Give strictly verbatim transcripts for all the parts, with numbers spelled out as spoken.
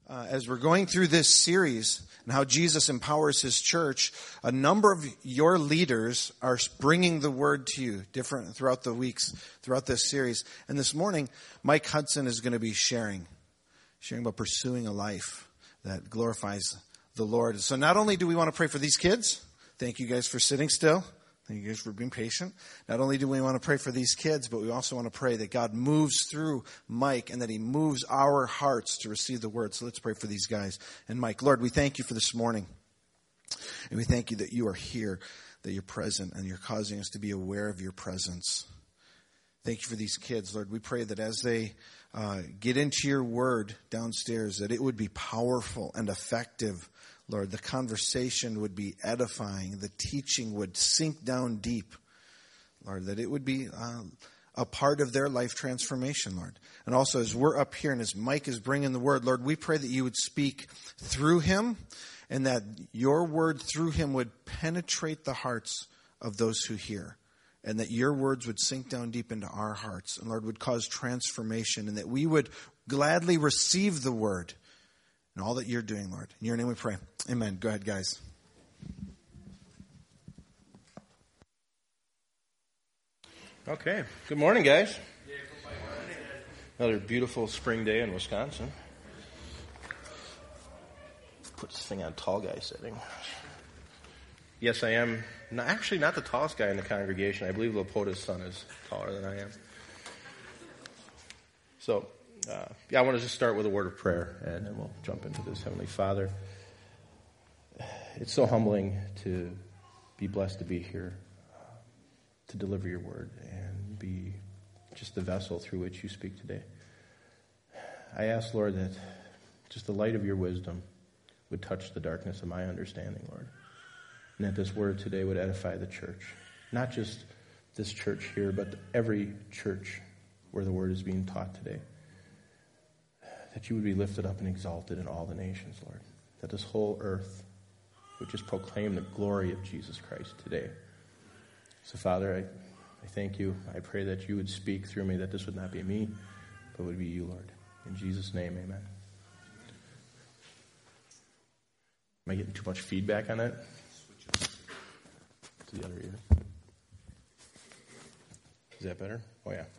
Uh, as we're going through this series and how Jesus empowers his church, a number of your leaders are bringing the word to you different throughout the weeks, throughout this series. And this morning, Mike Hudson is going to be sharing, sharing about pursuing a life that glorifies the Lord. So not only do we want to pray for these kids, thank you guys for sitting still. Thank you guys for being patient. Not only do we want to pray for these kids, but we also want to pray that God moves through Mike and that he moves our hearts to receive the word. So let's pray for these guys. And Mike, Lord, we thank you for this morning. And we thank you that you are here, that you're present, and you're causing us to be aware of your presence. Thank you for these kids, Lord. We pray that as they uh, get into your word downstairs, that it would be powerful and effective. Lord, the conversation would be edifying. The teaching would sink down deep. Lord, that it would be uh, a part of their life transformation, Lord. And also as we're up here and as Mike is bringing the word, Lord, we pray that you would speak through him and that your word through him would penetrate the hearts of those who hear. And that your words would sink down deep into our hearts and, Lord, would cause transformation and that we would gladly receive the word and all that you're doing, Lord. In your name we pray. Amen. Go ahead, guys. Okay. Good morning, guys. Another beautiful spring day in Wisconsin. Put this thing on tall guy setting. Yes, I am. No, actually, not the tallest guy in the congregation. I believe Lapota's son is taller than I am. So, uh, yeah, I want to just start with a word of prayer, and then we'll jump into this. Heavenly Father, it's so humbling to be blessed to be here, uh, to deliver your word, and be just the vessel through which you speak today. I ask, Lord, that just the light of your wisdom would touch the darkness of my understanding, Lord. And that this word today would edify the church. Not just this church here, but every church where the word is being taught today. That you would be lifted up and exalted in all the nations, Lord. That this whole earth would just proclaim the glory of Jesus Christ today. So, Father, I, I thank you. I pray that you would speak through me, that this would not be me, but would be you, Lord. In Jesus' name, amen. Am I getting too much feedback on that? To the other ear. Is that better? Oh, yeah.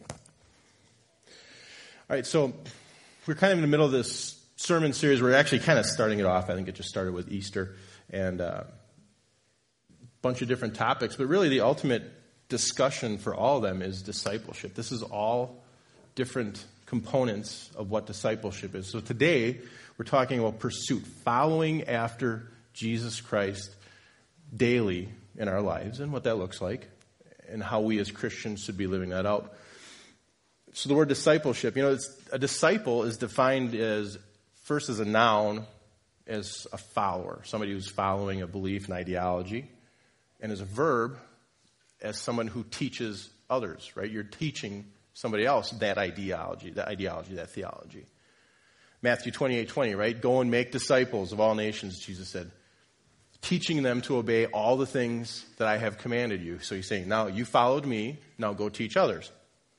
All right, so we're kind of in the middle of this sermon series. We're actually kind of starting it off. I think it just started with Easter and a bunch of different topics. But really the ultimate discussion for all of them is discipleship. This is all different components of what discipleship is. So today we're talking about pursuit, following after Jesus Christ daily in our lives and what that looks like and how we as Christians should be living that out. So the word discipleship, you know, it's, a disciple is defined as, first as a noun, as a follower, somebody who's following a belief and ideology, and as a verb, as someone who teaches others, right? You're teaching somebody else that ideology, that ideology, that theology. Matthew twenty-eight twenty, right? Go and make disciples of all nations, Jesus said, teaching them to obey all the things that I have commanded you. So he's saying, now you followed me, now go teach others.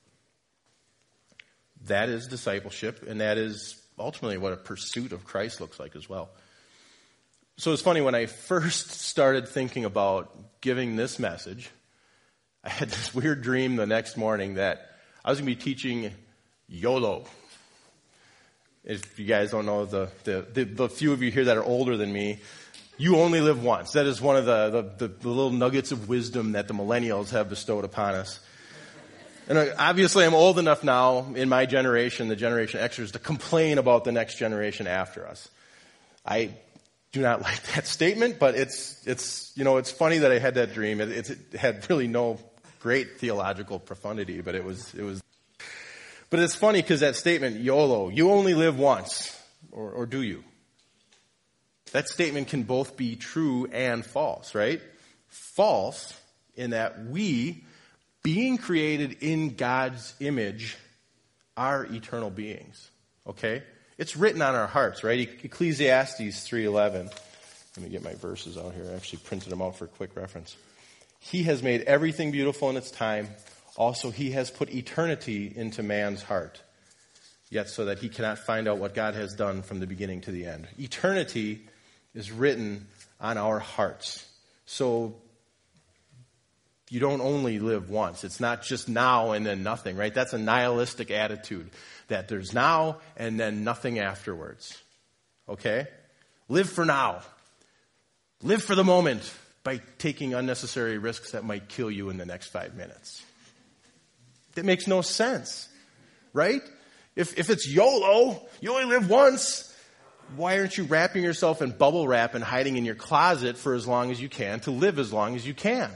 That is discipleship, and that is ultimately what a pursuit of Christ looks like as well. So it's funny, when I first started thinking about giving this message, I had this weird dream the next morning that I was going to be teaching YOLO. If you guys don't know, the, the, the, the few of you here that are older than me, you only live once. That is one of the, the, the, the little nuggets of wisdom that the millennials have bestowed upon us. And obviously I'm old enough now in my generation, the Generation Xers, to complain about the next generation after us. I do not like that statement, but it's, it's you know, it's funny that I had that dream. It, it, it had really no great theological profundity, but it was, it was. But it's funny because that statement, YOLO, you only live once, or, or do you? That statement can both be true and false, right? False in that we, being created in God's image, are eternal beings, okay? It's written on our hearts, right? Ecclesiastes three eleven. Let me get my verses out here. I actually printed them out for quick reference. He has made everything beautiful in its time. Also, he has put eternity into man's heart. yet so that he cannot find out what God has done from the beginning to the end. Eternity is written on our hearts. So you don't only live once. It's not just now and then nothing, right? That's a nihilistic attitude, that there's now and then nothing afterwards. Okay? Live for now. Live for the moment by taking unnecessary risks that might kill you in the next five minutes. That makes no sense, right? If if it's YOLO, you only live once, why aren't you wrapping yourself in bubble wrap and hiding in your closet for as long as you can to live as long as you can?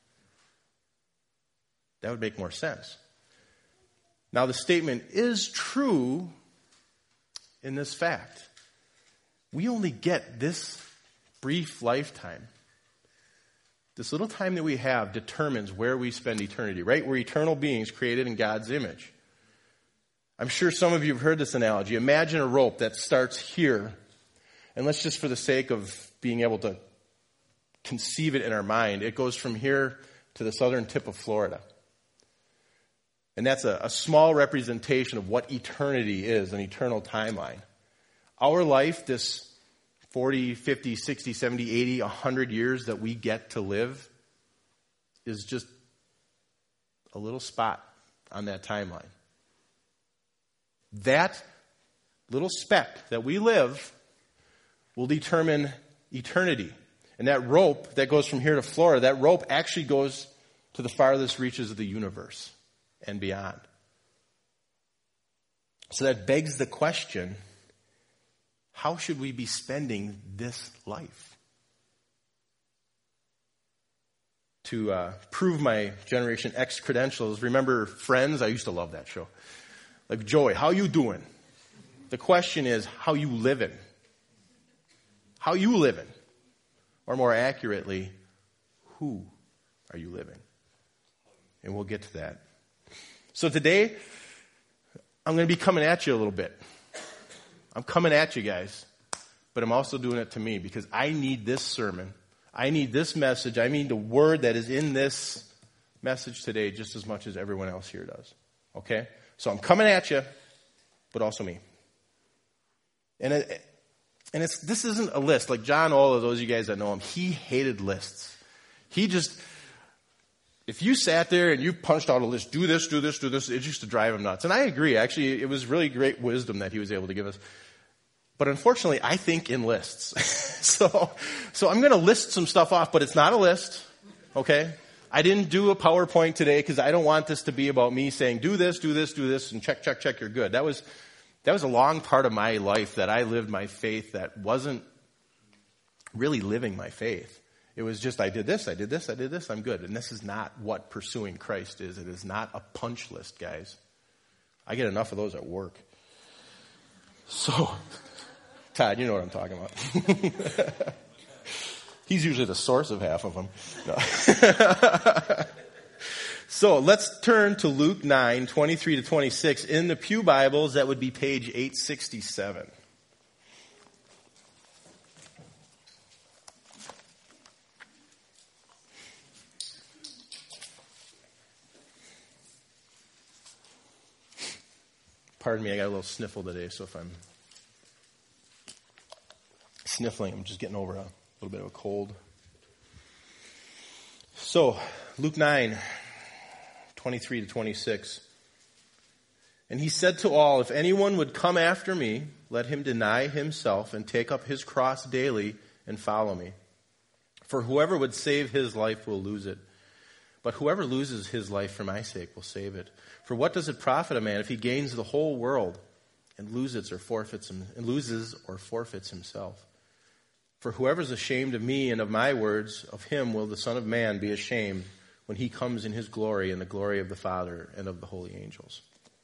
That would make more sense. Now, the statement is true in this fact. We only get this brief lifetime. This little time that we have determines where we spend eternity, right? We're eternal beings created in God's image. I'm sure some of you have heard this analogy. Imagine a rope that starts here, and let's just for the sake of being able to conceive it in our mind, it goes from here to the southern tip of Florida. And that's a, a small representation of what eternity is, an eternal timeline. Our life, this forty, fifty, sixty, seventy, eighty, one hundred years that we get to live, is just a little spot on that timeline. That little speck that we live will determine eternity. And that rope that goes from here to Florida, that rope actually goes to the farthest reaches of the universe and beyond. So that begs the question, how should we be spending this life? To uh, prove my Generation X credentials, remember Friends? I used to love that show. Like, Joey, how you doing? The question is, how you living? How you living? Or more accurately, who are you living? And we'll get to that. So today, I'm going to be coming at you a little bit. I'm coming at you guys, but I'm also doing it to me because I need this sermon. I need this message. I need the word that is in this message today just as much as everyone else here does. Okay? So I'm coming at you, but also me. And it, and it's this isn't a list. Like John, all of those of you guys that know him, he hated lists. He just, if you sat there and you punched out a list, do this, do this, do this, it used to drive him nuts. And I agree. Actually, it was really great wisdom that he was able to give us. But unfortunately, I think in lists. so, so I'm going to list some stuff off, but it's not a list. Okay? I didn't do a PowerPoint today because I don't want this to be about me saying, do this, do this, do this, and check, check, check, you're good. That was, that was a long part of my life that I lived my faith that wasn't really living my faith. It was just, I did this, I did this, I did this, I'm good. And this is not what pursuing Christ is. It is not a punch list, guys. I get enough of those at work. So, Todd, you know what I'm talking about. He's usually the source of half of them. No. So let's turn to Luke nine, twenty-three to twenty-six. In the Pew Bibles, that would be page eight sixty-seven. Pardon me, I got a little sniffle today, so if I'm sniffling, I'm just getting over a little bit of a cold. So, Luke nine, twenty-three to twenty-six. And he said to all, if anyone would come after me, let him deny himself and take up his cross daily and follow me. For whoever would save his life will lose it. But whoever loses his life for my sake will save it. For what does it profit a man if he gains the whole world and loses or forfeits him, and loses or forfeits himself? For whoever is ashamed of me and of my words, of him will the Son of Man be ashamed when he comes in his glory and the glory of the Father and of the holy angels.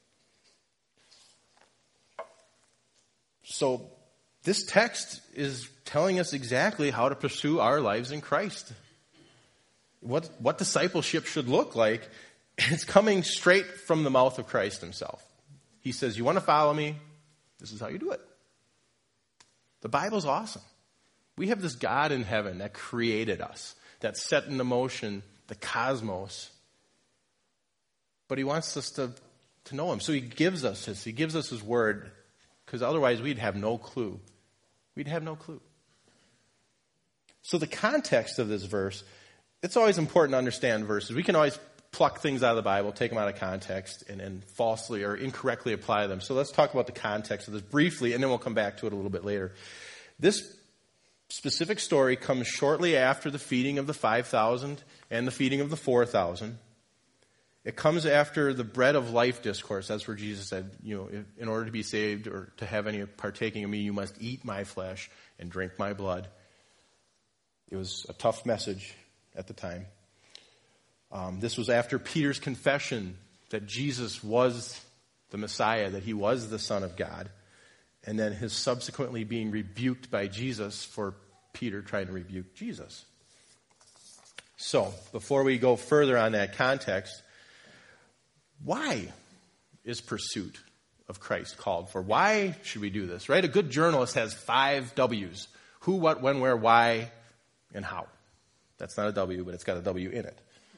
So this text is telling us exactly how to pursue our lives in Christ. What, what discipleship should look like. It's coming straight from the mouth of Christ himself. He says, you want to follow me? This is how you do it. The Bible's awesome. We have this God in heaven that created us, that set into motion the cosmos. But he wants us to to know him. So he gives us this. He gives us his word, because otherwise we'd have no clue. We'd have no clue. So the context of this verse, it's always important to understand verses. We can always pluck things out of the Bible, take them out of context, and, and falsely or incorrectly apply them. So let's talk about the context of this briefly, and then we'll come back to it a little bit later. This specific story comes shortly after the feeding of the five thousand and the feeding of the four thousand. It comes after the bread of life discourse. That's where Jesus said, you know, in order to be saved or to have any partaking of me, you must eat my flesh and drink my blood. It was a tough message at the time. Um, this was after Peter's confession that Jesus was the Messiah, that he was the Son of God, and then his subsequently being rebuked by Jesus for Peter trying to rebuke Jesus. So, before we go further on that context, why is pursuit of Christ called for? Why should we do this, right? A good journalist has five W's. Who, what, when, where, why, and how. That's not a W, but it's got a W in it.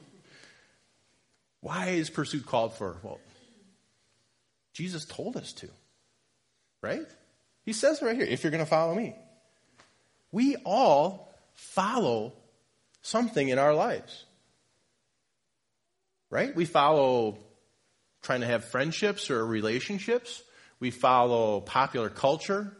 Why is pursuit called for? Well, Jesus told us to, right? He says right here, if you're going to follow me. We all follow something in our lives, right? We follow trying to have friendships or relationships. We follow popular culture.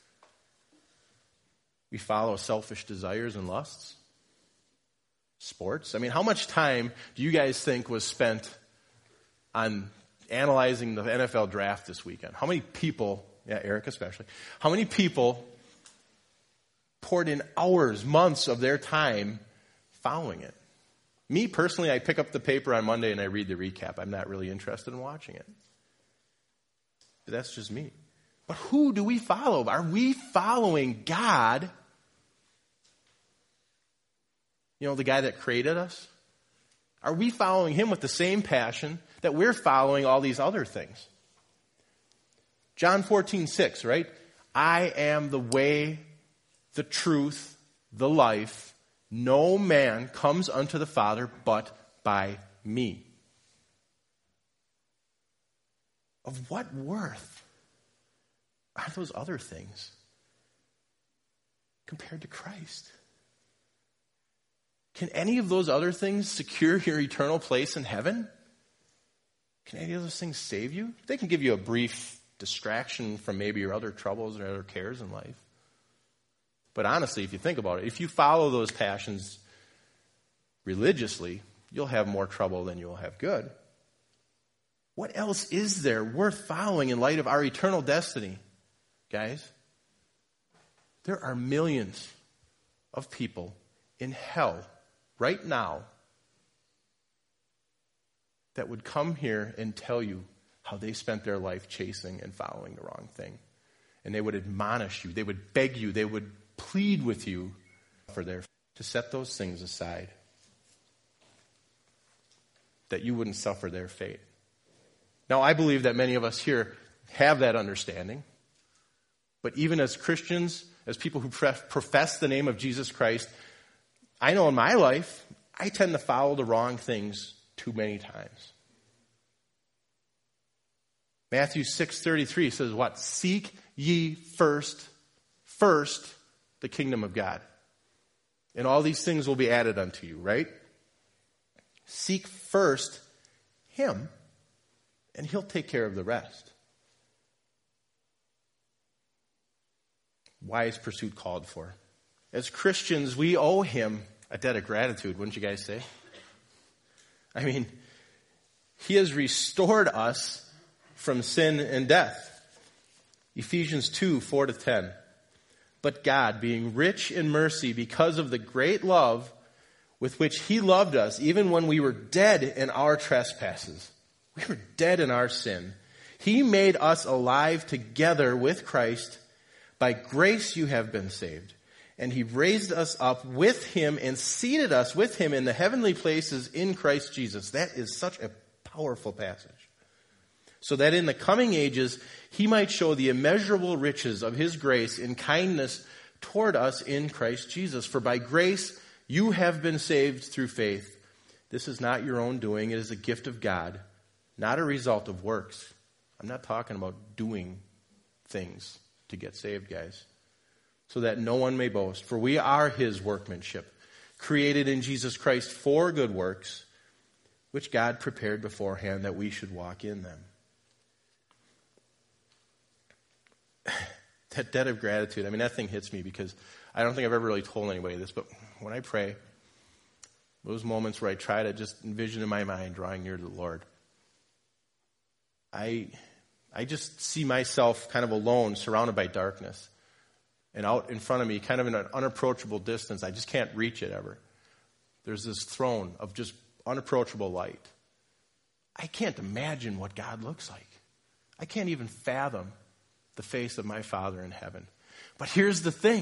We follow selfish desires and lusts. Sports. I mean, how much time do you guys think was spent on analyzing the N F L draft this weekend? How many people, yeah, Eric especially, how many people poured in hours, months of their time following it? Me personally, I pick up the paper on Monday and I read the recap. I'm not really interested in watching it. But that's just me. But who do we follow? Are we following God? You know, the guy that created us? Are we following him with the same passion that we're following all these other things? John fourteen six, right? I am the way, the truth, the life. No man comes unto the Father but by me. Of what worth are those other things compared to Christ? Can any of those other things secure your eternal place in heaven? Can any of those things save you? They can give you a brief distraction from maybe your other troubles or other cares in life. But honestly, if you think about it, if you follow those passions religiously, you'll have more trouble than you'll have good. What else is there worth following in light of our eternal destiny, guys? There are millions of people in hell right now that would come here and tell you how they spent their life chasing and following the wrong thing. And they would admonish you. They would beg you. They would plead with you for their to set those things aside, that you wouldn't suffer their fate. Now, I believe that many of us here have that understanding. But even as Christians, as people who profess the name of Jesus Christ, I know in my life, I tend to follow the wrong things too many times. Matthew six thirty-three says what? Seek ye first, first the kingdom of God. And all these things will be added unto you, right? Seek first him, and he'll take care of the rest. Why is pursuit called for? As Christians, we owe him a debt of gratitude, wouldn't you guys say? I mean, he has restored us from sin and death. Ephesians two, four to ten. But God, being rich in mercy because of the great love with which he loved us, even when we were dead in our trespasses, we were dead in our sin, he made us alive together with Christ. By grace you have been saved. And he raised us up with him and seated us with him in the heavenly places in Christ Jesus. That is such a powerful passage. So that in the coming ages, he might show the immeasurable riches of his grace and kindness toward us in Christ Jesus. For by grace you have been saved through faith. This is not your own doing. It is a gift of God, not a result of works. I'm not talking about doing things to get saved, guys. So that no one may boast. For we are his workmanship, created in Jesus Christ for good works, which God prepared beforehand that we should walk in them. That debt of gratitude, I mean, that thing hits me because I don't think I've ever really told anybody this, but when I pray, those moments where I try to just envision in my mind drawing near to the Lord, I I just see myself kind of alone, surrounded by darkness. And out in front of me, kind of in an unapproachable distance, I just can't reach it ever. There's this throne of just unapproachable light. I can't imagine what God looks like. I can't even fathom the face of my Father in heaven. But here's the thing.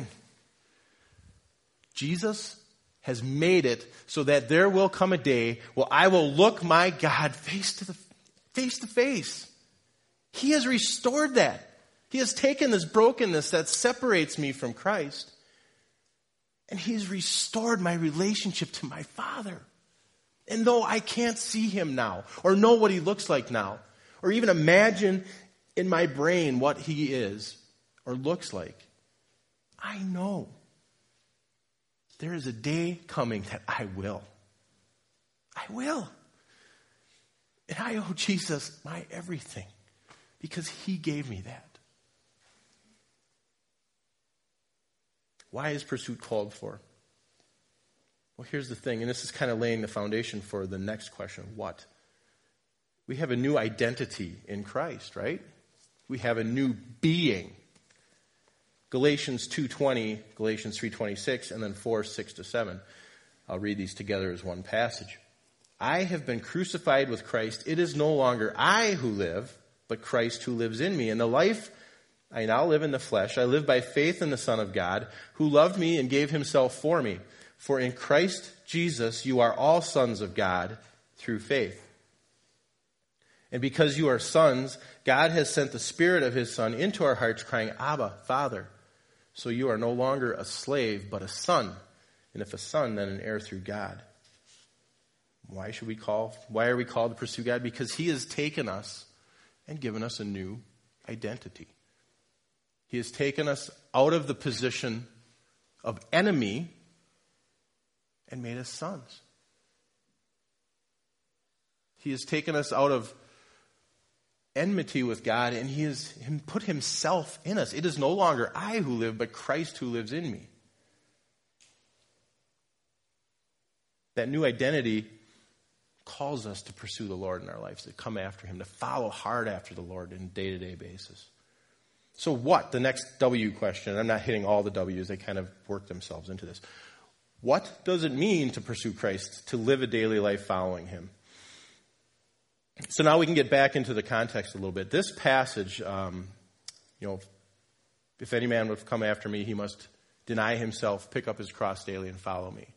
Jesus has made it so that there will come a day where I will look my God face to the face to face. He has restored that. He has taken this brokenness that separates me from Christ, and he has restored my relationship to my Father. And though I can't see him now, or know what he looks like now, or even imagine in my brain what he is or looks like, I know there is a day coming that I will. I will. And I owe Jesus my everything because he gave me that. Why is pursuit called for? Well, here's the thing, and this is kind of laying the foundation for the next question. What? We have a new identity in Christ, right? We have a new being. Galatians two twenty, Galatians three twenty-six, and then four, six to seven. I'll read these together as one passage. I have been crucified with Christ. It is no longer I who live, but Christ who lives in me. And the life I now live in the flesh, I live by faith in the Son of God, who loved me and gave himself for me. For in Christ Jesus you are all sons of God through faith. And because you are sons, God has sent the Spirit of his Son into our hearts, crying, Abba, Father. So you are no longer a slave, but a son. And if a son, then an heir through God. Why should we call? Why are we called to pursue God? Because he has taken us and given us a new identity. He has taken us out of the position of enemy and made us sons. He has taken us out of enmity with God, and he has put himself in us. It is no longer I who live, but Christ who lives in me. That new identity calls us to pursue the Lord in our lives, to come after him, to follow hard after the Lord on a day-to-day basis. So what? The next W question. I'm not hitting all the W's. They kind of work themselves into this. What does it mean to pursue Christ, to live a daily life following him? So now we can get back into the context a little bit. This passage, um, you know, if any man would come after me, he must deny himself, pick up his cross daily, and follow me.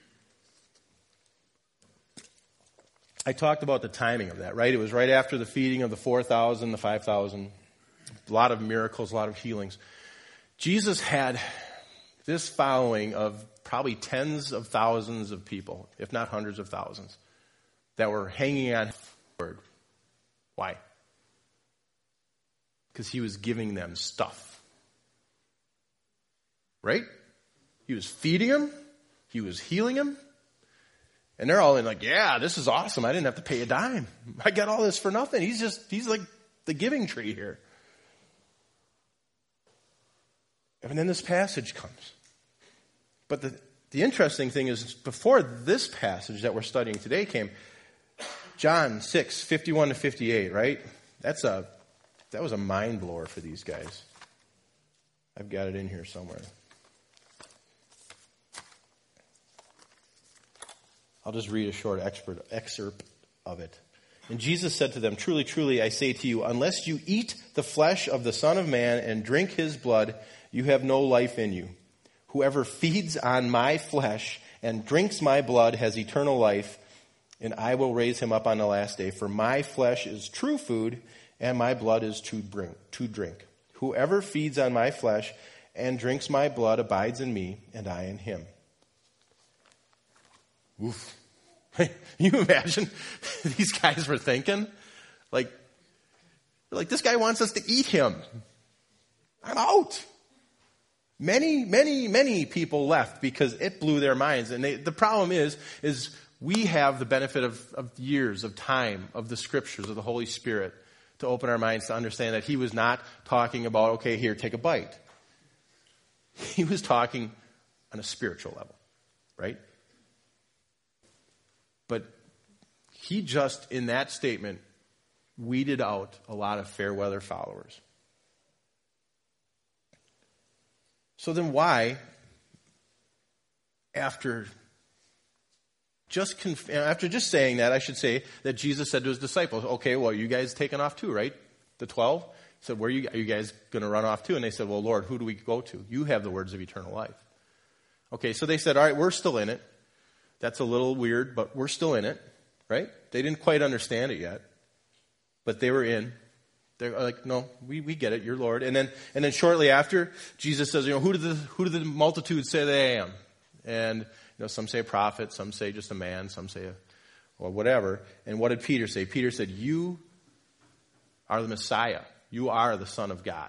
I talked about the timing of that, right? It was right after the feeding of the four thousand, the five thousand. A lot of miracles, a lot of healings. Jesus had this following of probably tens of thousands of people, if not hundreds of thousands, that were hanging on his word. Why? Because he was giving them stuff. Right? He was feeding them. He was healing them. And they're all in like, yeah, this is awesome. I didn't have to pay a dime. I got all this for nothing. He's just, he's like the giving tree here. And then this passage comes. But the, the interesting thing is, before this passage that we're studying today came, John six, fifty-one to fifty-eight, right? That's a, that was a mind blower for these guys. I've got it in here somewhere. I'll just read a short expert, excerpt of it. And Jesus said to them, truly, truly, I say to you, unless you eat the flesh of the Son of Man and drink his blood, you have no life in you. Whoever feeds on my flesh and drinks my blood has eternal life, and I will raise him up on the last day. For my flesh is true food, and my blood is to drink. To drink. Whoever feeds on my flesh and drinks my blood abides in me, and I in him. Oof. Can you imagine these guys were thinking? Like, like this guy wants us to eat him. I'm out. Many, many, many people left because it blew their minds. And they, the problem is, is we have the benefit of, of years of time of the scriptures of the Holy Spirit to open our minds to understand that he was not talking about, okay, here, take a bite. He was talking on a spiritual level, right? But he just, in that statement, weeded out a lot of fair weather followers. So then why, after just conf- after just saying that, I should say that Jesus said to his disciples, okay, well, you guys taking off too, right? The twelve? He said, where are you, are you guys going to run off to? And they said, well, Lord, who do we go to? You have the words of eternal life. Okay, so they said, all right, we're still in it. That's a little weird, but we're still in it, right? They didn't quite understand it yet, but they were in. They're like, no, we, we get it, you're Lord. And then and then shortly after, Jesus says, you know, who do the who do the multitude say that I am? And you know, some say a prophet, some say just a man, some say a, or whatever. And what did Peter say? Peter said, you are the Messiah. You are the Son of God.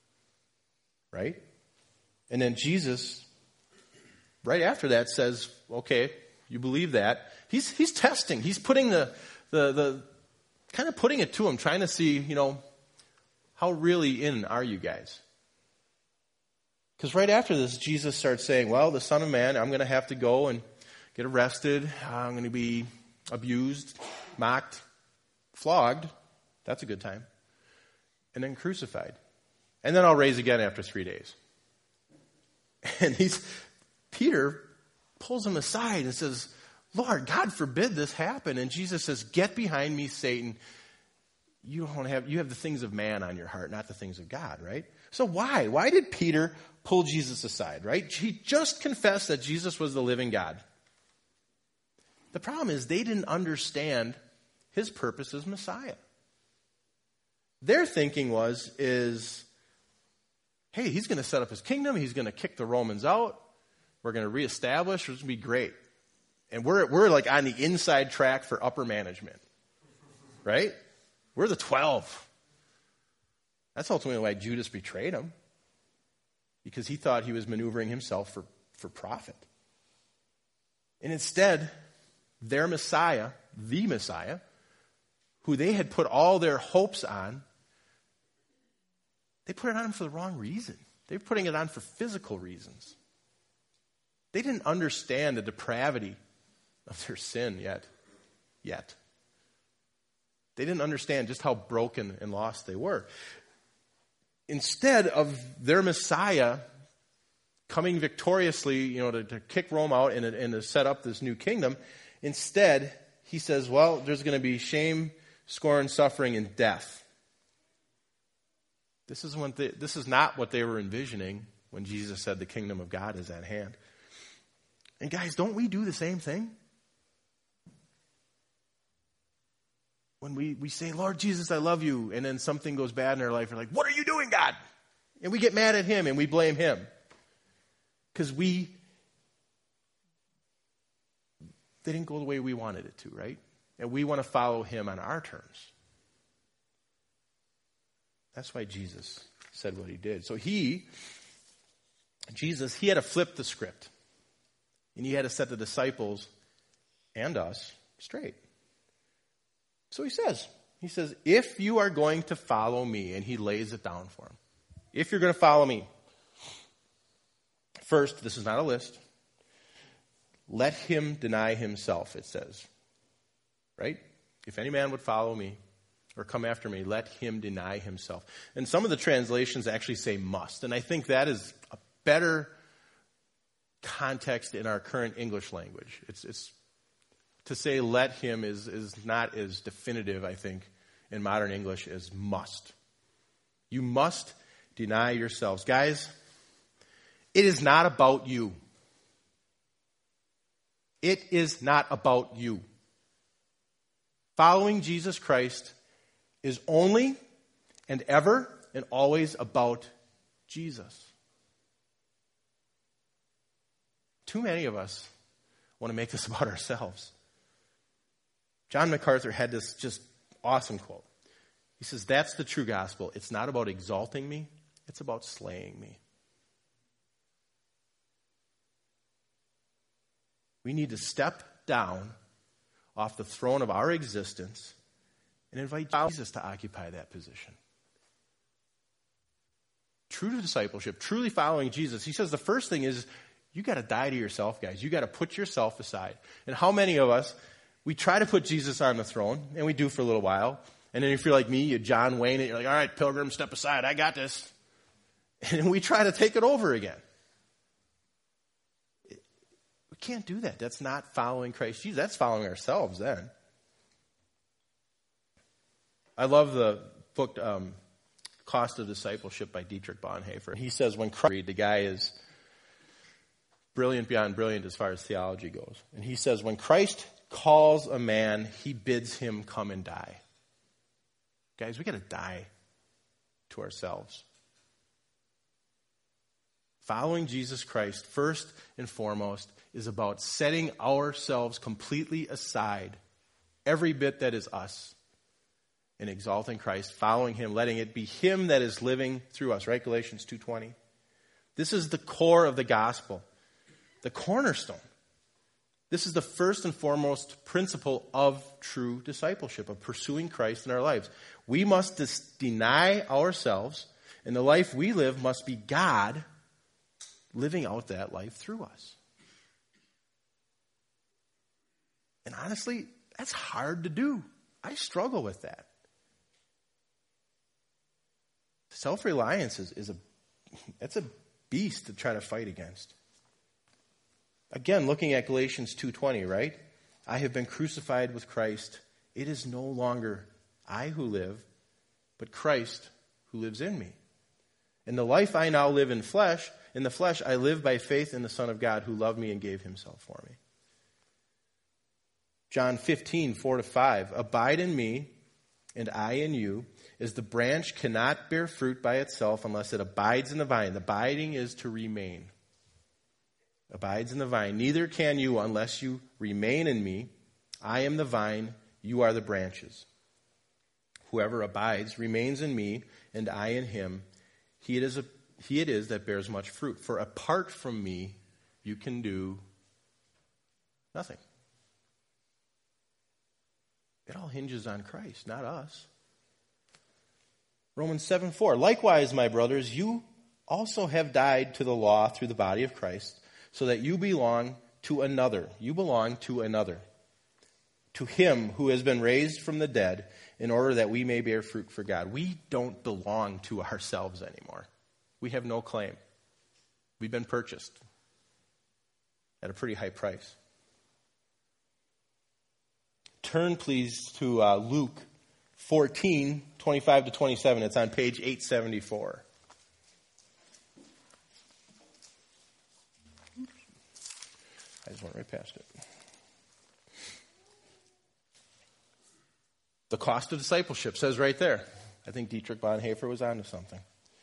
Right? And then Jesus, right after that, says, okay, you believe that. He's he's testing. He's putting the the the kind of putting it to him, trying to see, you know, how really in are you guys? Because right after this, Jesus starts saying, well, the Son of Man, I'm going to have to go and get arrested. I'm going to be abused, mocked, flogged. That's a good time. And then crucified. And then I'll raise again after three days. And he's, Peter pulls him aside and says, Lord, God forbid this happen. And Jesus says, get behind me, Satan. You don't have, you have the things of man on your heart, not the things of God, right? So why? Why did Peter pull Jesus aside, right? He just confessed that Jesus was the living God. The problem is they didn't understand his purpose as Messiah. Their thinking was, is, hey, he's going to set up his kingdom. He's going to kick the Romans out. We're going to reestablish. It's going to be great. And we're we're like on the inside track for upper management, right? We're the twelve. That's ultimately why Judas betrayed him, because he thought he was maneuvering himself for, for profit. And instead, their Messiah, the Messiah, who they had put all their hopes on, they put it on for the wrong reason. They were putting it on for physical reasons. They didn't understand the depravity of their sin yet. Yet. They didn't understand just how broken and lost they were. Instead of their Messiah coming victoriously, you know, to, to kick Rome out and, and to set up this new kingdom, instead, he says, well, there's going to be shame, scorn, suffering, and death. This is, when they, this is not what they were envisioning when Jesus said the kingdom of God is at hand. And guys, don't we do the same thing? When we, we say, Lord Jesus, I love you, and then something goes bad in our life, we're like, what are you doing, God? And we get mad at him and we blame him. Because we, they didn't go the way we wanted it to, right? And we want to follow him on our terms. That's why Jesus said what he did. So he, Jesus, he had to flip the script. And he had to set the disciples and us straight. So he says, he says, if you are going to follow me, and he lays it down for him. If you're going to follow me, first, this is not a list. Let him deny himself, it says. Right? If any man would follow me or come after me, let him deny himself. And some of the translations actually say must. And I think that is a better context in our current English language. It's, it's to say let him is, is not as definitive, I think, in modern English as must. You must deny yourselves. Guys, it is not about you. It is not about you. Following Jesus Christ is only and ever and always about Jesus. Too many of us want to make this about ourselves. John MacArthur had this just awesome quote. He says, that's the true gospel. It's not about exalting me. It's about slaying me. We need to step down off the throne of our existence and invite Jesus to occupy that position. True to discipleship, truly following Jesus, he says the first thing is you got to die to yourself, guys. You got to put yourself aside. And how many of us, we try to put Jesus on the throne, and we do for a little while. And then if you're like me, you John Wayne it, you're like, all right, Pilgrim, step aside. I got this. And we try to take it over again. We can't do that. That's not following Christ Jesus. That's following ourselves then. I love the book um, Cost of Discipleship by Dietrich Bonhoeffer. He says when Christ, the guy is brilliant beyond brilliant as far as theology goes. And he says when Christ calls a man, he bids him come and die. Guys, we got to die to ourselves. Following Jesus Christ, first and foremost, is about setting ourselves completely aside, every bit that is us, and exalting Christ, following him, letting it be him that is living through us, right? Galatians two twenty. This is the core of the gospel, the cornerstone. This is the first and foremost principle of true discipleship, of pursuing Christ in our lives. We must dis- deny ourselves, and the life we live must be God living out that life through us. And honestly, that's hard to do. I struggle with that. Self-reliance is, is a, that's a beast to try to fight against. Again, looking at Galatians two twenty, right? I have been crucified with Christ. It is no longer I who live, but Christ who lives in me. In the life I now live in flesh, in the flesh I live by faith in the Son of God who loved me and gave himself for me. John fifteen, four to five. Abide in me, and I in you, as the branch cannot bear fruit by itself unless it abides in the vine. The abiding is to remain. Abides in the vine. Neither can you unless you remain in me. I am the vine, you are the branches. Whoever abides remains in me, and I in him. He it is, a, he it is that bears much fruit. For apart from me, you can do nothing. It all hinges on Christ, not us. Romans seven four. Likewise, my brothers, you also have died to the law through the body of Christ, so that you belong to another. You belong to another. To him who has been raised from the dead, in order that we may bear fruit for God. We don't belong to ourselves anymore. We have no claim. We've been purchased at a pretty high price. Turn, please, to uh, Luke fourteen, twenty-five to twenty-seven. It's on page eight seventy-four. I just went right past it. The cost of discipleship says right there. I think Dietrich Bonhoeffer was onto something.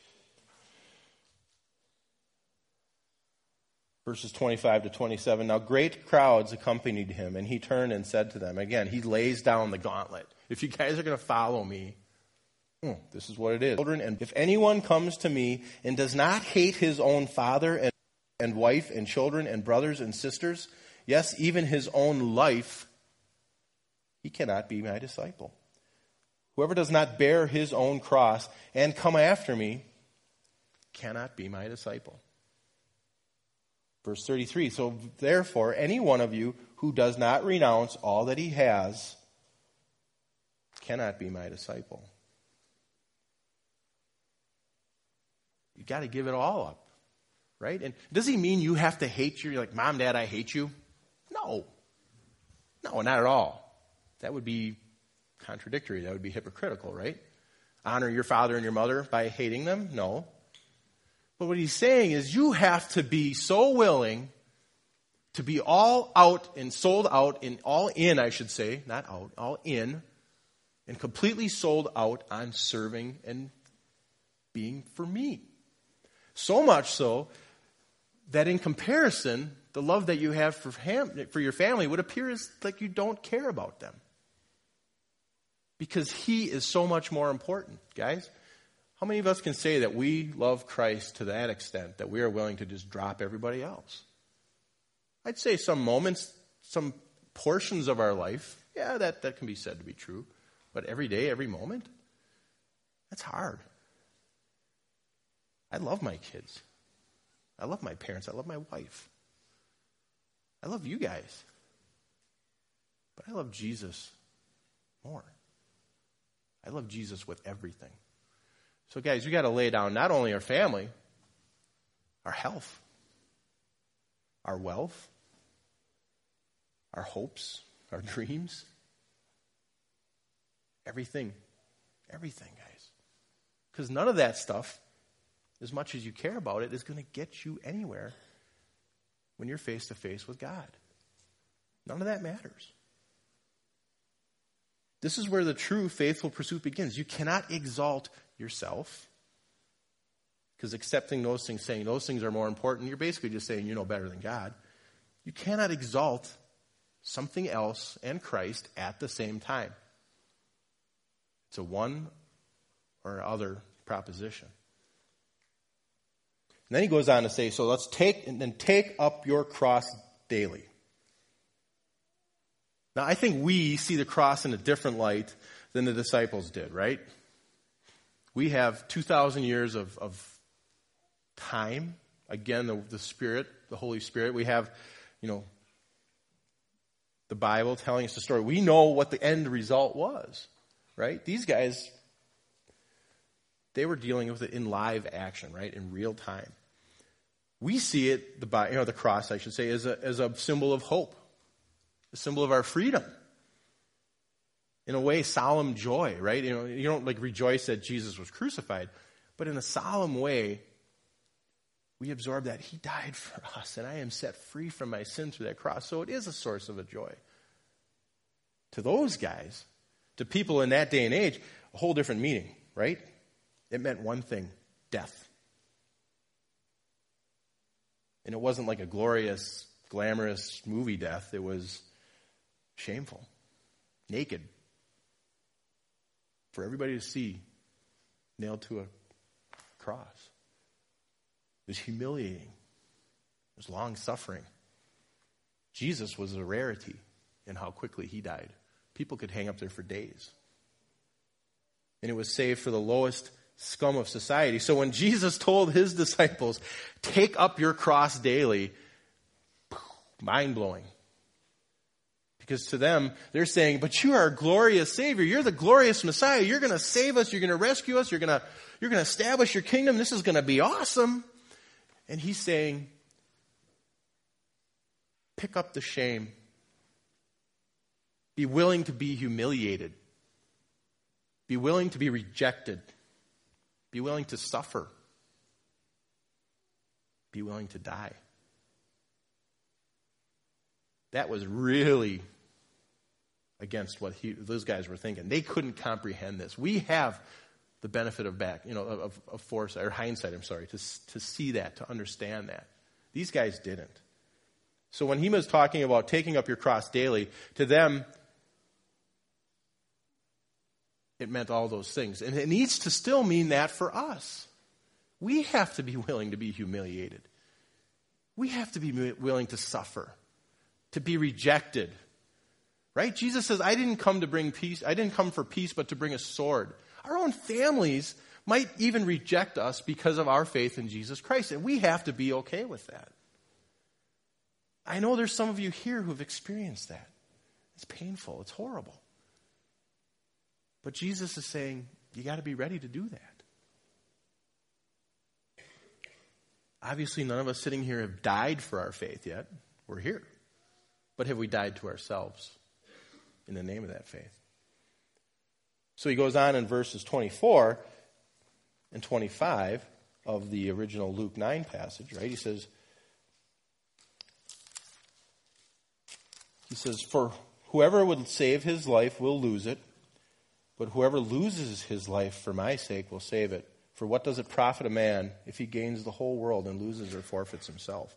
Verses twenty-five to twenty-seven. Now great crowds accompanied him, and he turned and said to them, again, he lays down the gauntlet. If you guys are going to follow me, oh, this is what it is. Children, and if anyone comes to me and does not hate his own father and, and wife and children and brothers and sisters, yes, even his own life, he cannot be my disciple. Whoever does not bear his own cross and come after me cannot be my disciple. Verse thirty-three, so therefore, any one of you who does not renounce all that he has cannot be my disciple. You've got to give it all up, right? And does he mean you have to hate your, you're like, Mom, Dad, I hate you? No. No, not at all. That would be contradictory. That would be hypocritical, right? Honor your father and your mother by hating them? No. But what he's saying is you have to be so willing to be all out and sold out, and all in, I should say, not out, all in, and completely sold out on serving and being for me. So much so that in comparison, the love that you have for, fam- for your family would appear as like you don't care about them. Because he is so much more important, guys. How many of us can say that we love Christ to that extent that we are willing to just drop everybody else? I'd say some moments, some portions of our life, yeah, that, that can be said to be true. But every day, every moment, that's hard. I love my kids. I love my parents. I love my wife. I love you guys. But I love Jesus more. I love Jesus with everything. So guys, we got to lay down not only our family, our health, our wealth, our hopes, our dreams, everything, everything, guys. Because none of that stuff, as much as you care about it, is going to get you anywhere when you're face to face with God. None of that matters. This is where the true faithful pursuit begins. You cannot exalt yourself, because accepting those things, saying those things are more important, you're basically just saying you know better than God. You cannot exalt something else and Christ at the same time. It's a one or other proposition. And then he goes on to say, so let's take and then take up your cross daily. Now, I think we see the cross in a different light than the disciples did, right? We have two thousand years of, of time. Again, the, the Spirit, the Holy Spirit. We have, you know, the Bible telling us the story. We know what the end result was, right? These guys, they were dealing with it in live action, right? In real time. We see it, the you know, the cross, I should say, as a, as a symbol of hope. A symbol of our freedom. In a way, solemn joy, right? You know, you don't like rejoice that Jesus was crucified, but in a solemn way, we absorb that he died for us, and I am set free from my sin through that cross. So it is a source of a joy. To those guys, to people in that day and age, a whole different meaning, right? It meant one thing, death. And it wasn't like a glorious, glamorous movie death. It was shameful, naked, for everybody to see, nailed to a cross. It was humiliating. It was long-suffering. Jesus was a rarity in how quickly he died. People could hang up there for days. And it was saved for the lowest scum of society. So when Jesus told his disciples, take up your cross daily, mind-blowing. Because to them, they're saying, but you are a glorious Savior. You're the glorious Messiah. You're going to save us. You're going to rescue us. You're going to, you're going to establish your kingdom. This is going to be awesome. And he's saying, pick up the shame. Be willing to be humiliated. Be willing to be rejected. Be willing to suffer. Be willing to die. That was really against what he, those guys were thinking. They couldn't comprehend this. We have the benefit of back, you know, of, of foresight or hindsight. I'm sorry, to to see that, to understand that. These guys didn't. So when he was talking about taking up your cross daily, to them, it meant all those things, and it needs to still mean that for us. We have to be willing to be humiliated. We have to be willing to suffer. To be rejected. Right? Jesus says, I didn't come to bring peace. I didn't come for peace, but to bring a sword. Our own families might even reject us because of our faith in Jesus Christ. And we have to be okay with that. I know there's some of you here who've experienced that. It's painful. It's horrible. But Jesus is saying, you got to be ready to do that. Obviously, none of us sitting here have died for our faith yet. We're here. But have we died to ourselves in the name of that faith? So he goes on in verses twenty-four and twenty-five of the original Luke nine passage, right? He says, he says, for whoever would save his life will lose it, but whoever loses his life for my sake will save it. For what does it profit a man if he gains the whole world and loses or forfeits himself?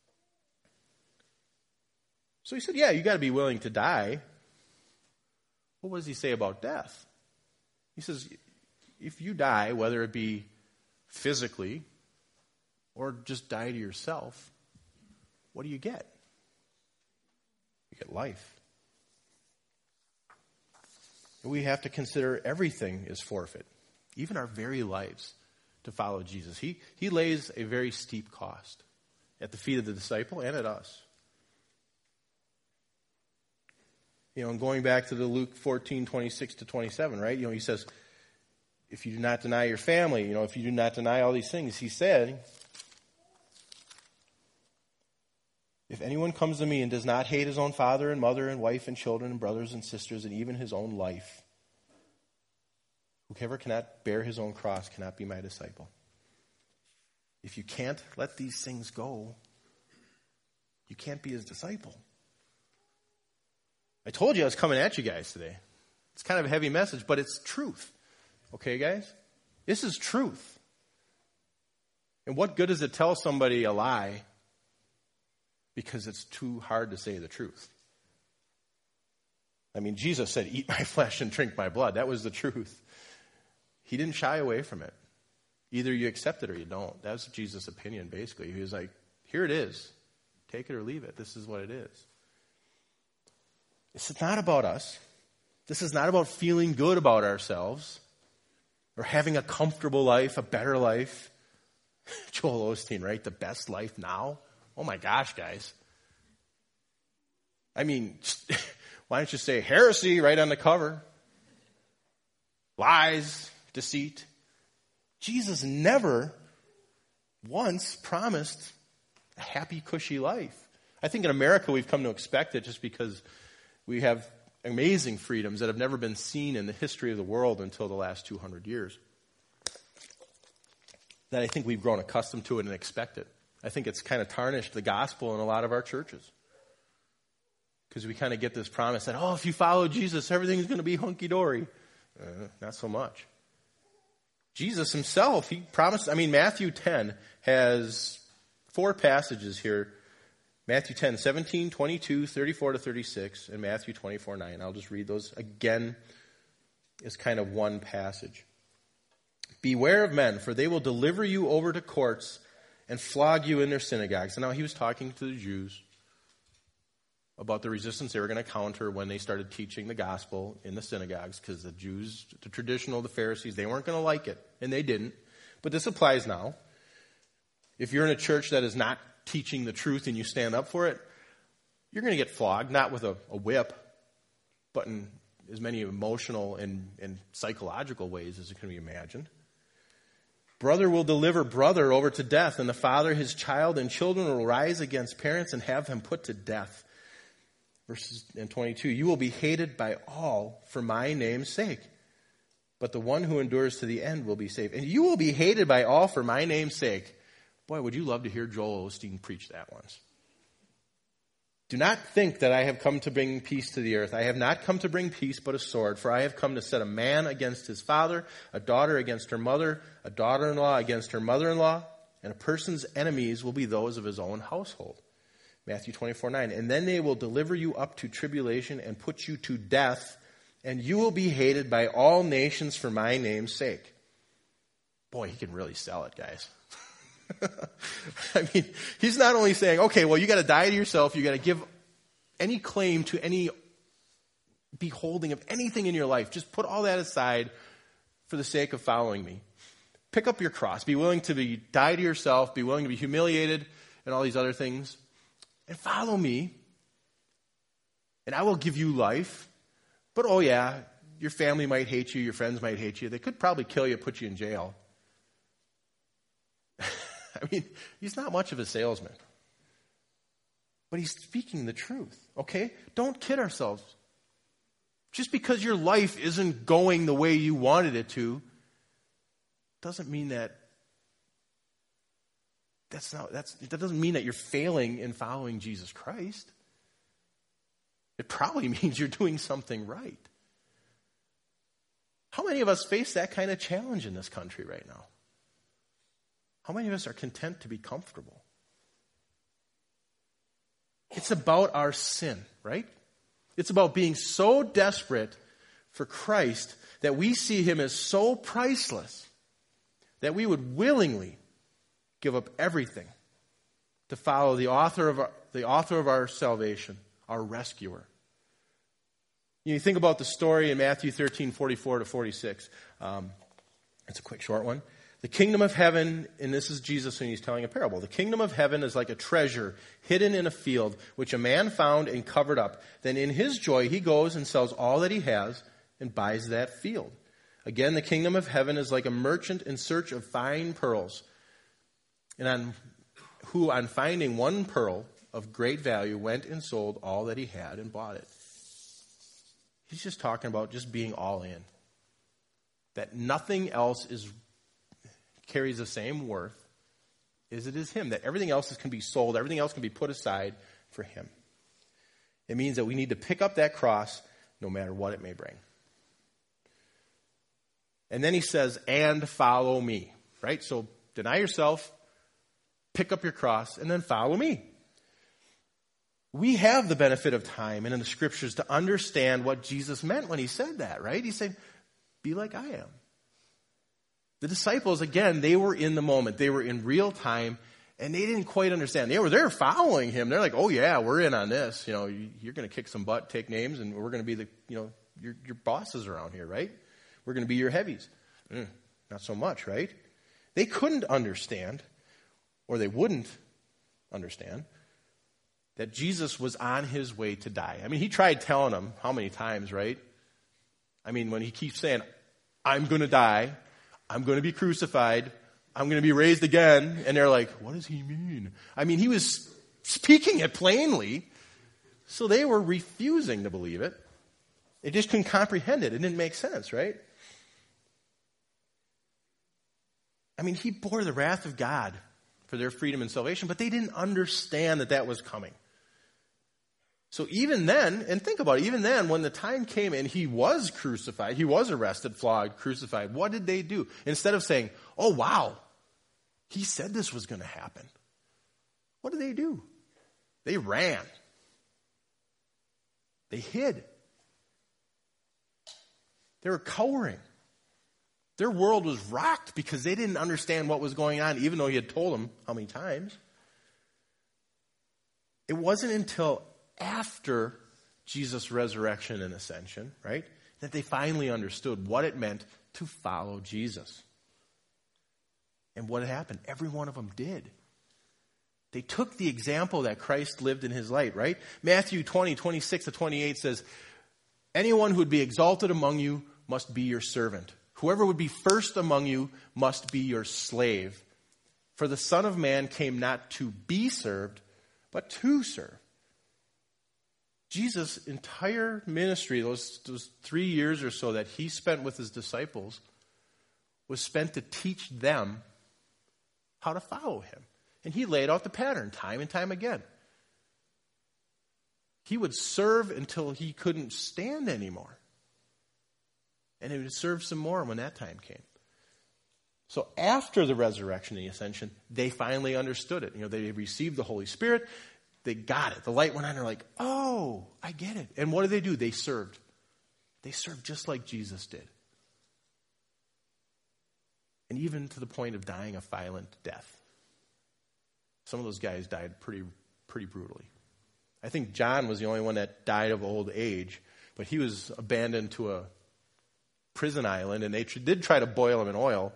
So he said, yeah, you got to be willing to die Well, what does he say about death? He says, if you die, whether it be physically or just die to yourself, what do you get? You get life. We have to consider everything is forfeit, even our very lives, to follow Jesus. He, he lays a very steep cost at the feet of the disciple and at us. You know, and going back to the Luke fourteen, twenty-six to twenty-seven, right? You know, he says, if you do not deny your family, you know, if you do not deny all these things, he said, if anyone comes to me and does not hate his own father and mother and wife and children and brothers and sisters and even his own life, whoever cannot bear his own cross cannot be my disciple. If you can't let these things go, you can't be his disciple. I told you I was coming at you guys today. It's kind of a heavy message, but it's truth. Okay, guys? This is truth. And what good does it tell somebody a lie because it's too hard to say the truth? I mean, Jesus said, eat my flesh and drink my blood. That was the truth. He didn't shy away from it. Either you accept it or you don't. That's Jesus' opinion, basically. He was like, here it is. Take it or leave it. This is what it is. This is not about us. This is not about feeling good about ourselves or having a comfortable life, a better life. Joel Osteen, right? The best life now. Oh my gosh, guys. I mean, why don't you say heresy right on the cover? Lies, deceit. Jesus never once promised a happy, cushy life. I think in America we've come to expect it just because we have amazing freedoms that have never been seen in the history of the world until the last two hundred years. That I think we've grown accustomed to it and expect it. I think it's kind of tarnished the gospel in a lot of our churches. Because we kind of get this promise that, oh, if you follow Jesus, everything's going to be hunky-dory. Uh, not so much. Jesus himself, he promised, I mean, Matthew ten has four passages here. Matthew ten, seventeen, twenty-two, thirty-four to thirty-six, and Matthew twenty-four, nine. I'll just read those again as kind of one passage. Beware of men, for they will deliver you over to courts and flog you in their synagogues. And now he was talking to the Jews about the resistance they were going to counter when they started teaching the gospel in the synagogues, because the Jews, the traditional, the Pharisees, they weren't going to like it, and they didn't. But this applies now. If you're in a church that is not teaching the truth and you stand up for it, you're going to get flogged, not with a, a whip, but in as many emotional and, and psychological ways as it can be imagined. Brother will deliver brother over to death, and the father his child, and children will rise against parents and have them put to death. Verses twenty-two, you will be hated by all for my name's sake, but the one who endures to the end will be saved. And you will be hated by all for my name's sake. Boy, would you love to hear Joel Osteen preach that once. Do not think that I have come to bring peace to the earth. I have not come to bring peace, but a sword. For I have come to set a man against his father, a daughter against her mother, a daughter-in-law against her mother-in-law, and a person's enemies will be those of his own household. Matthew twenty-four, nine. And then they will deliver you up to tribulation and put you to death, and you will be hated by all nations for my name's sake. Boy, he can really sell it, guys. I mean, he's not only saying, okay, well, you got to die to yourself. You got to give any claim to any beholding of anything in your life. Just put all that aside for the sake of following me. Pick up your cross. Be willing to be die to yourself. Be willing to be humiliated and all these other things. And follow me. And I will give you life. But, oh, yeah, your family might hate you. Your friends might hate you. They could probably kill you, put you in jail. I mean, he's not much of a salesman. But he's speaking the truth, okay? Don't kid ourselves. Just because your life isn't going the way you wanted it to, doesn't mean that that's not that's that doesn't mean that you're failing in following Jesus Christ. It probably means you're doing something right. How many of us face that kind of challenge in this country right now? How many of us are content to be comfortable? It's about our sin, right? It's about being so desperate for Christ that we see him as so priceless that we would willingly give up everything to follow the author of our, the author of our salvation, our rescuer. You think about the story in Matthew thirteen, forty-four to forty-six. Um, it's a quick, short one. The kingdom of heaven, and this is Jesus when he's telling a parable. The kingdom of heaven is like a treasure hidden in a field, which a man found and covered up. Then in his joy, he goes and sells all that he has and buys that field. Again, the kingdom of heaven is like a merchant in search of fine pearls, and on who, on finding one pearl of great value, went and sold all that he had and bought it. He's just talking about just being all in. That nothing else is carries the same worth as it is him. That everything else can be sold, everything else can be put aside for him. It means that we need to pick up that cross no matter what it may bring. And then he says, and follow me. Right? So deny yourself, pick up your cross, and then follow me. We have the benefit of time and in the scriptures to understand what Jesus meant when he said that, right? He said, be like I am. The disciples, again, they were in the moment. They were in real time, and they didn't quite understand. They were there following him. They're like, oh, yeah, we're in on this. You know, you're going to kick some butt, take names, and we're going to be the, you know, your, your bosses around here, right? We're going to be your heavies. Mm, not so much, right? They couldn't understand, or they wouldn't understand, that Jesus was on his way to die. I mean, he tried telling them how many times, right? I mean, when he keeps saying, I'm going to die, I'm going to be crucified, I'm going to be raised again, and they're like, what does he mean? I mean, he was speaking it plainly, so they were refusing to believe it. They just couldn't comprehend it. It didn't make sense, right? I mean, he bore the wrath of God for their freedom and salvation, but they didn't understand that that was coming. So even then, and think about it, even then, when the time came and he was crucified, he was arrested, flogged, crucified, what did they do? Instead of saying, oh, wow, he said this was going to happen. What did they do? They ran. They hid. They were cowering. Their world was rocked because they didn't understand what was going on, even though he had told them how many times. It wasn't until after Jesus' resurrection and ascension, right, that they finally understood what it meant to follow Jesus. And what happened? Every one of them did. They took the example that Christ lived in his light, right? Matthew twenty, twenty-six to twenty-eight says, anyone who would be exalted among you must be your servant. Whoever would be first among you must be your slave. For the Son of Man came not to be served, but to serve. Jesus' entire ministry, those, those three years or so that he spent with his disciples, was spent to teach them how to follow him. And he laid out the pattern time and time again. He would serve until he couldn't stand anymore. And he would serve some more when that time came. So after the resurrection and the ascension, they finally understood it. You know, they received the Holy Spirit. They got it. The light went on. They're like, oh, I get it. And what did they do? They served. They served just like Jesus did. And even to the point of dying a violent death. Some of those guys died pretty, pretty brutally. I think John was the only one that died of old age, but he was abandoned to a prison island, and they tr- did try to boil him in oil,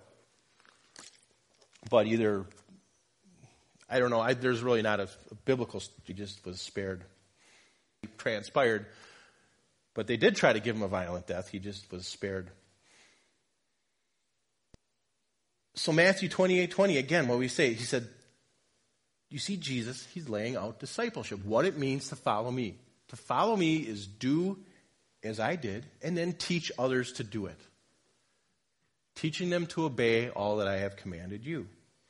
but either, I don't know, I, there's really not a, a biblical, he just was spared. He transpired, but they did try to give him a violent death. He just was spared. So Matthew twenty-eight twenty, again, what we say, he said, you see Jesus, he's laying out discipleship, what it means to follow me. To follow me is do as I did, and then teach others to do it. Teaching them to obey all that I have commanded you.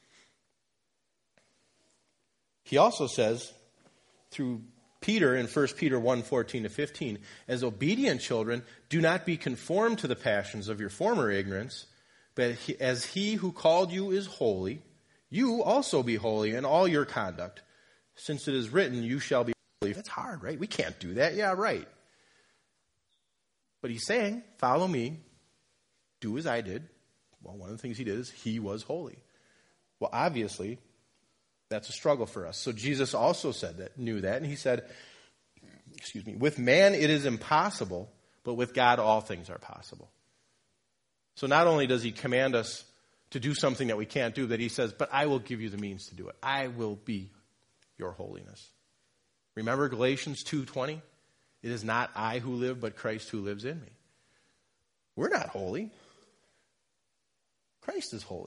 He also says, through Peter in First Peter one, fourteen to fifteen, as obedient children, do not be conformed to the passions of your former ignorance, but as he who called you is holy, you also be holy in all your conduct, since it is written, you shall be holy. That's hard, right? We can't do that. Yeah, right. But he's saying, follow me, do as I did. Well, one of the things he did is he was holy. Well, obviously, that's a struggle for us. So Jesus also said that, knew that, and he said, excuse me, with man it is impossible, but with God all things are possible. So not only does he command us to do something that we can't do, that he says, but I will give you the means to do it. I will be your holiness. Remember Galatians two twenty? It is not I who live, but Christ who lives in me. We're not holy. Christ is holy.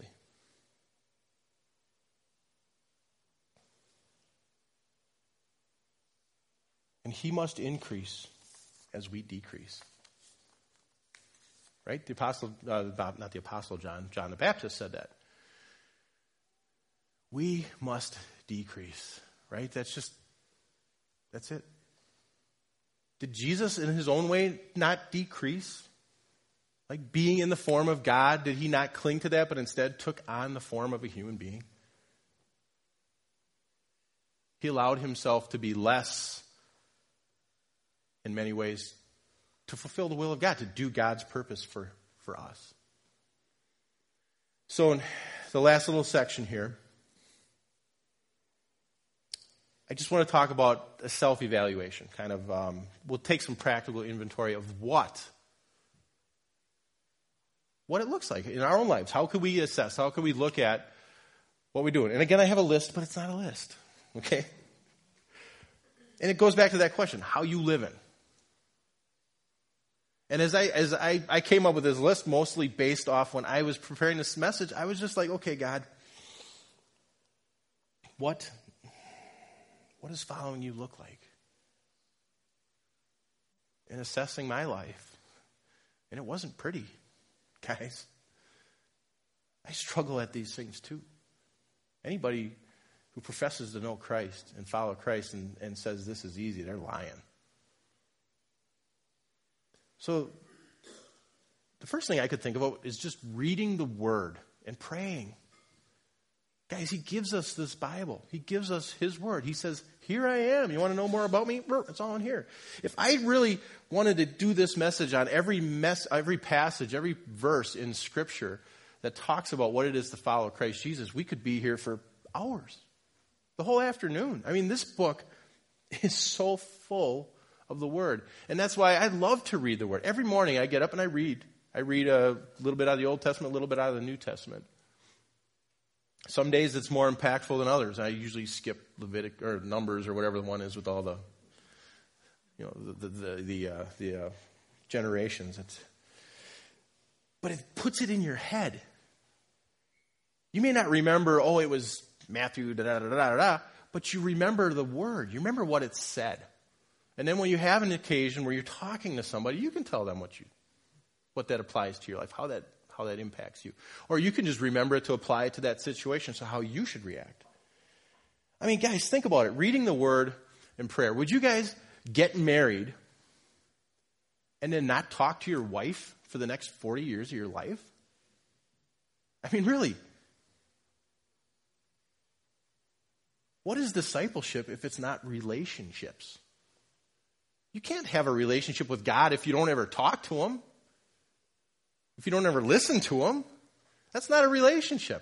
And he must increase as we decrease. Right? The apostle, uh, not the apostle John, John the Baptist said that. We must decrease. Right? That's just, that's it. Did Jesus in his own way not decrease? Like being in the form of God, did he not cling to that, but instead took on the form of a human being? He allowed himself to be less in many ways to fulfill the will of God, to do God's purpose for, for us. So in the last little section here, I just want to talk about a self-evaluation. Kind of, um, we'll take some practical inventory of what, what it looks like in our own lives. How could we assess? How could we look at what we're doing? And again, I have a list, but it's not a list. Okay? And it goes back to that question, how you living? And as I as I, I came up with this list, mostly based off when I was preparing this message, I was just like, okay, God, what, what does following you look like? In assessing my life. And it wasn't pretty, guys. I struggle at these things too. Anybody who professes to know Christ and follow Christ and, and says this is easy, they're lying. So, the first thing I could think about is just reading the Word and praying. Guys, he gives us this Bible. He gives us his Word. He says, here I am. You want to know more about me? It's all in here. If I really wanted to do this message on every mess, every passage, every verse in Scripture that talks about what it is to follow Christ Jesus, we could be here for hours. The whole afternoon. I mean, this book is so full of the Word. And that's why I love to read the Word. Every morning I get up and I read. I read a little bit out of the Old Testament, a little bit out of the New Testament. Some days it's more impactful than others. I usually skip Levitic or Numbers or whatever the one is with all the, you know, the the the, the, uh, the uh, generations. It's, but it puts it in your head. You may not remember, oh, it was Matthew, da da da da da, but you remember the Word. You remember what it said. And then when you have an occasion where you're talking to somebody, you can tell them what you, what that applies to your life, how that, how that impacts you. Or you can just remember it to apply it to that situation, so how you should react. I mean, guys, think about it. Reading the Word and prayer. Would you guys get married and then not talk to your wife for the next forty years of your life? I mean, really. What is discipleship if it's not relationships? You can't have a relationship with God if you don't ever talk to him. If you don't ever listen to him. That's not a relationship.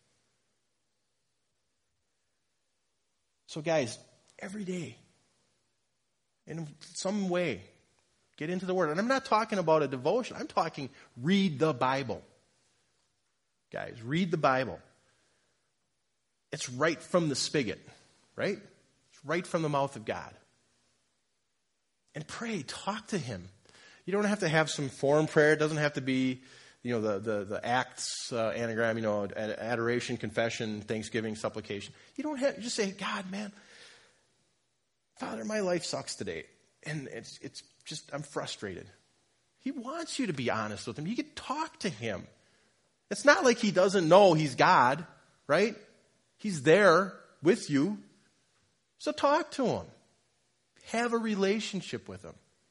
So guys, every day, in some way, get into the Word. And I'm not talking about a devotion. I'm talking read the Bible. Guys, read the Bible. It's right from the spigot, right? It's right from the mouth of God. And pray, talk to him. You don't have to have some form prayer. It doesn't have to be, you know, the the, the Acts uh, anagram, you know, adoration, confession, thanksgiving, supplication. You don't have, you just say, God, man, Father, my life sucks today. And it's it's just, I'm frustrated. He wants you to be honest with him. You can talk to him. It's not like he doesn't know he's God, right? He's there with you. So talk to him. Have a relationship with him.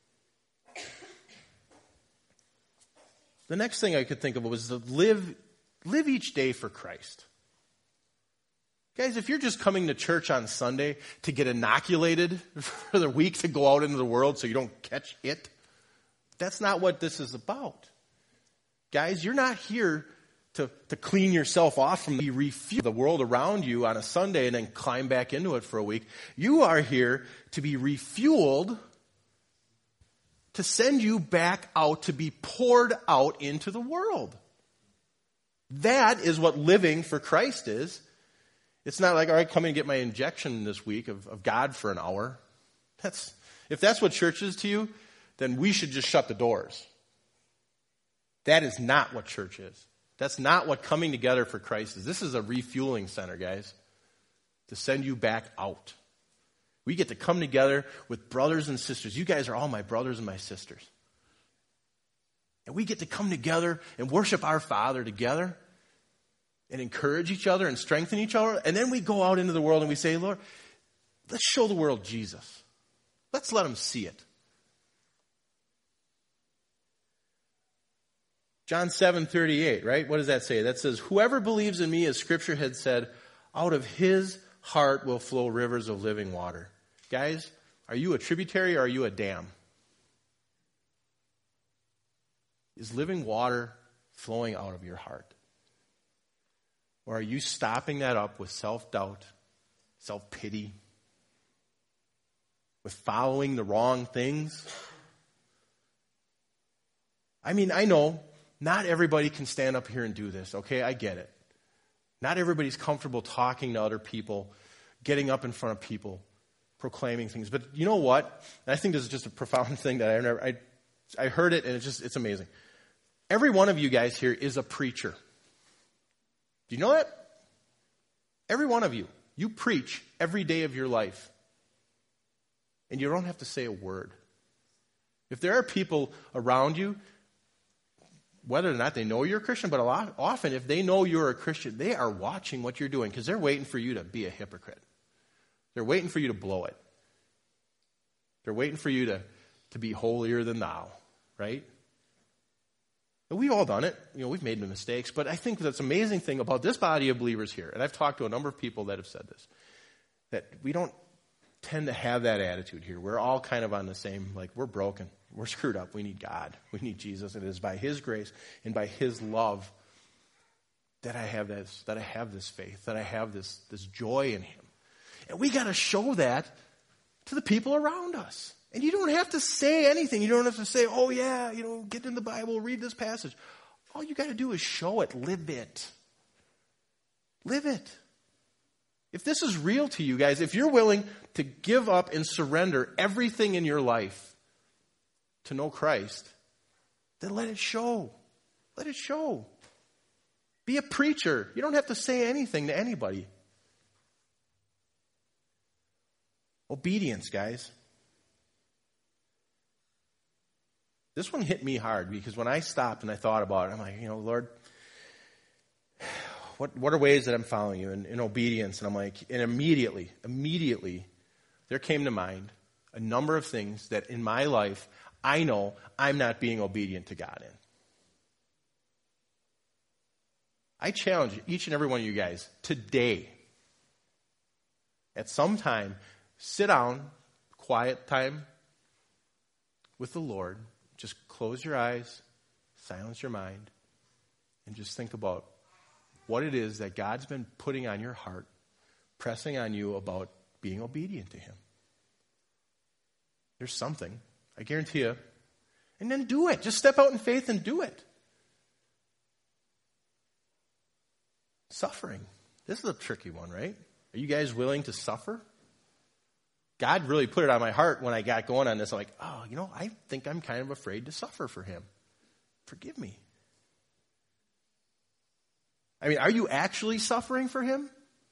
The next thing I could think of was to live, live each day for Christ. Guys, if you're just coming to church on Sunday to get inoculated for the week to go out into the world so you don't catch it, That's not what this is about. Guys, you're not here to, to clean yourself off from the refuel the world around you on a Sunday and then climb back into it for a week. You are here to be refueled, to send you back out, to be poured out into the world. That is what living for Christ is. It's not like, all right, come and get my injection this week of, of God for an hour. That's if that's what church is to you, then we should just shut the doors. That is not what church is. That's not what coming together for Christ is. This is a refueling center, guys, to send you back out. We get to come together with brothers and sisters. You guys are all my brothers and my sisters. And we get to come together and worship our Father together and encourage each other and strengthen each other. And then we go out into the world and we say, Lord, let's show the world Jesus. Let's let them see it. John seven thirty-eight, right? What does that say? That says, whoever believes in me, as Scripture had said, out of his heart will flow rivers of living water. Guys, are you a tributary or are you a dam? Is living water flowing out of your heart? Or are you stopping that up with self-doubt, self-pity, with following the wrong things? I mean, I know not everybody can stand up here and do this, okay? I get it. Not everybody's comfortable talking to other people, getting up in front of people, proclaiming things. But you know what? And I think this is just a profound thing that I never, I, I heard it and it's just, it's amazing. Every one of you guys here is a preacher. Do you know that? Every one of you. You preach every day of your life. And you don't have to say a word. If there are people around you, whether or not they know you're a Christian, but a lot, often if they know you're a Christian, they are watching what you're doing because they're waiting for you to be a hypocrite. They're waiting for you to blow it. They're waiting for you to, to be holier than thou, right? And we've all done it. You know, we've made mistakes. But I think that's the amazing thing about this body of believers here, and I've talked to a number of people that have said this, that we don't tend to have that attitude here. We're all kind of on the same, like, we're broken. We're screwed up. We need God. We need Jesus. And it is by His grace and by His love that I have this, that I have this faith, that I have this, this joy in Him. And we got to show that to the people around us. And you don't have to say anything. You don't have to say, oh yeah, you know, get in the Bible, read this passage. All you got to do is show it, live it. Live it. If this is real to you guys, if you're willing to give up and surrender everything in your life to know Christ, then let it show. Let it show. Be a preacher. You don't have to say anything to anybody. Obedience, guys. This one hit me hard because when I stopped and I thought about it, I'm like, you know, Lord, what what are ways that I'm following you in, in obedience? And I'm like, and immediately, immediately, there came to mind a number of things that in my life, I know I'm not being obedient to God in. I challenge each and every one of you guys today, at some time, sit down, quiet time with the Lord. Just close your eyes, silence your mind, and just think about what it is that God's been putting on your heart, pressing on you about being obedient to Him. There's something, I guarantee you. And then do it. Just step out in faith and do it. Suffering. This is a tricky one, right? Are you guys willing to suffer? God really put it on my heart when I got going on this. I'm like, oh, you know, I think I'm kind of afraid to suffer for Him. Forgive me. I mean, are you actually suffering for Him?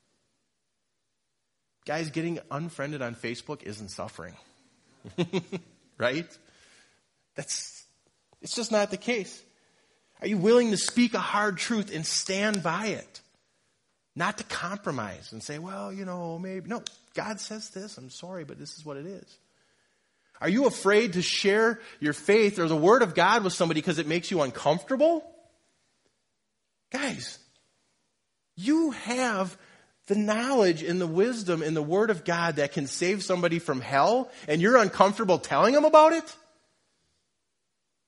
Guys, getting unfriended on Facebook isn't suffering. Right? That's, it's just not the case. Are you willing to speak a hard truth and stand by it? Not to compromise and say, well, you know, maybe. No, God says this. I'm sorry, but this is what it is. Are you afraid to share your faith or the Word of God with somebody because it makes you uncomfortable? Guys, you have the knowledge and the wisdom and the Word of God that can save somebody from hell, and you're uncomfortable telling them about it?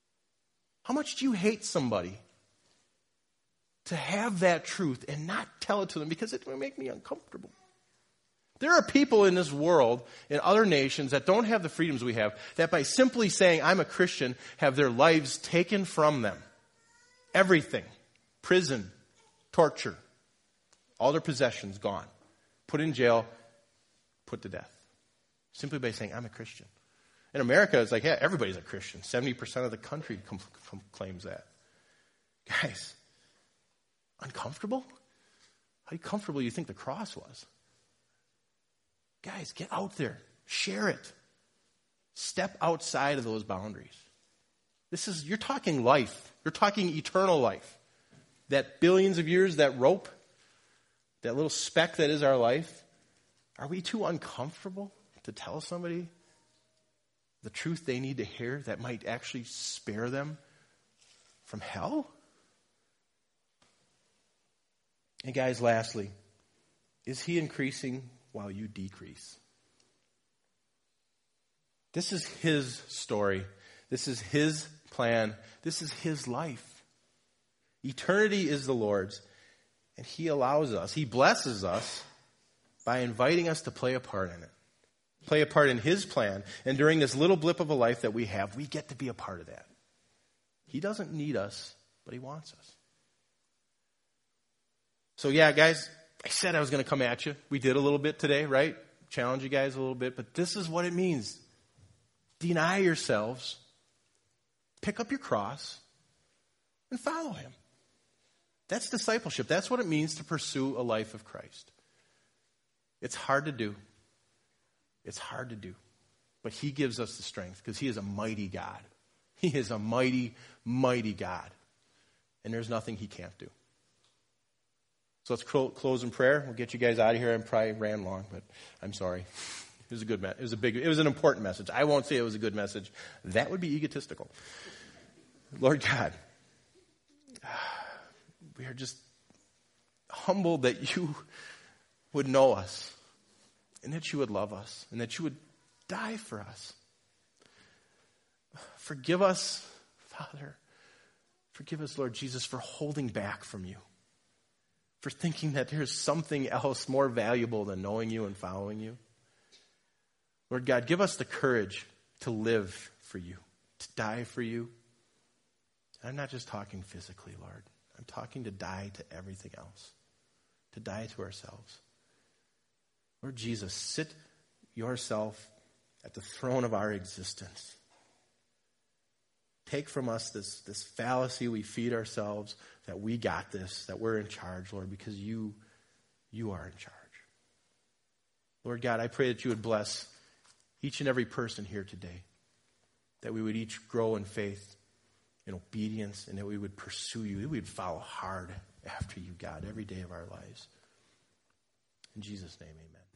How much do you hate somebody to have that truth and not tell it to them because it will make me uncomfortable? There are people in this world, in other nations, that don't have the freedoms we have, that by simply saying, I'm a Christian, have their lives taken from them. Everything. Prison, torture, all their possessions gone. Put in jail, put to death. Simply by saying, I'm a Christian. In America, it's like, yeah, everybody's a Christian. seventy percent of the country com- com- claims that. Guys, uncomfortable? How comfortable do you think the cross was? Guys, get out there. Share it. Step outside of those boundaries. This is, you're talking life. You're talking eternal life. That billions of years, that rope, that little speck that is our life. Are we too uncomfortable to tell somebody the truth they need to hear that might actually spare them from hell? And guys, lastly, is he increasing while you decrease? This is his story. This is his plan. This is his life. Eternity is the Lord's, and he allows us, he blesses us by inviting us to play a part in it. Play a part in his plan. And during this little blip of a life that we have, we get to be a part of that. He doesn't need us, but he wants us. So yeah, guys, I said I was going to come at you. We did a little bit today, right? Challenge you guys a little bit. But this is what it means. Deny yourselves. Pick up your cross and follow him. That's discipleship. That's what it means to pursue a life of Christ. It's hard to do. It's hard to do. But he gives us the strength because he is a mighty God. He is a mighty, mighty God. And there's nothing he can't do. So let's close in prayer. We'll get you guys out of here. I probably ran long, but I'm sorry. It was a good message. It was a big, it was an important message. I won't say it was a good message. That would be egotistical. Lord God, we are just humbled that you would know us and that you would love us and that you would die for us. Forgive us, Father. Forgive us, Lord Jesus, for holding back from you. For thinking that there's something else more valuable than knowing you and following you. Lord God, give us the courage to live for you, to die for you. And I'm not just talking physically, Lord. I'm talking to die to everything else, to die to ourselves. Lord Jesus, sit yourself at the throne of our existence. Take from us this, this fallacy we feed ourselves that we got this, that we're in charge, Lord, because you, you are in charge. Lord God, I pray that you would bless each and every person here today, that we would each grow in faith, in obedience, and that we would pursue you, that we would follow hard after you, God, every day of our lives. In Jesus' name, amen.